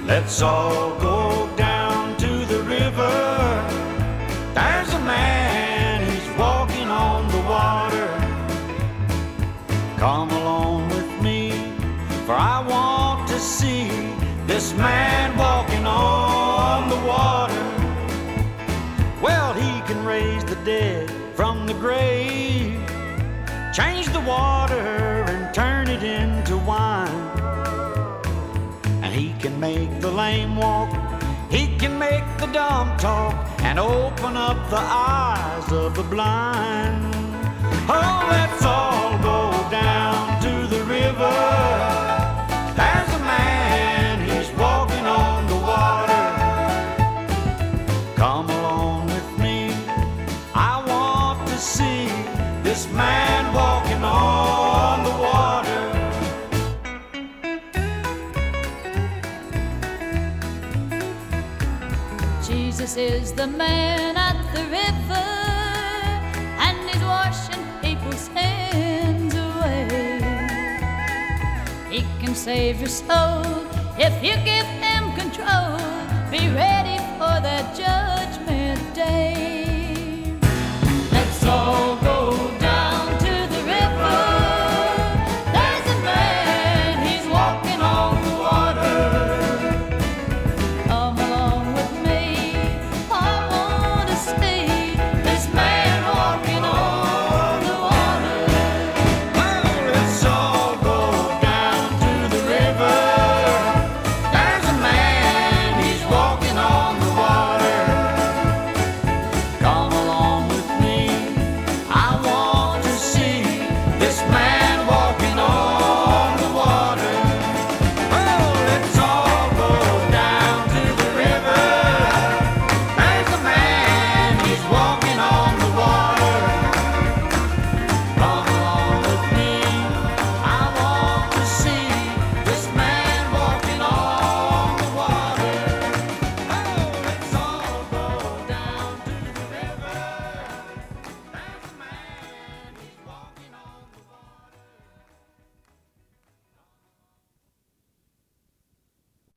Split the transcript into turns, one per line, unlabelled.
Let's all go down to the river. There's a man, he's walking on the water. Come along with me, for I want to see this man walking on the water. Well, he can raise the dead from the grave, change the water and turn it into wine. And he can make the lame walk, he can make the dumb talk, and open up the eyes of the blind. Oh, let's all go down to the river. There's a man, he's walking on the water. Come along with me, I want to see this man walking on the water.
Jesus is the man at the river, and he's washing people's sins away. He can save your soul if you give him control. Be ready for the judgment day.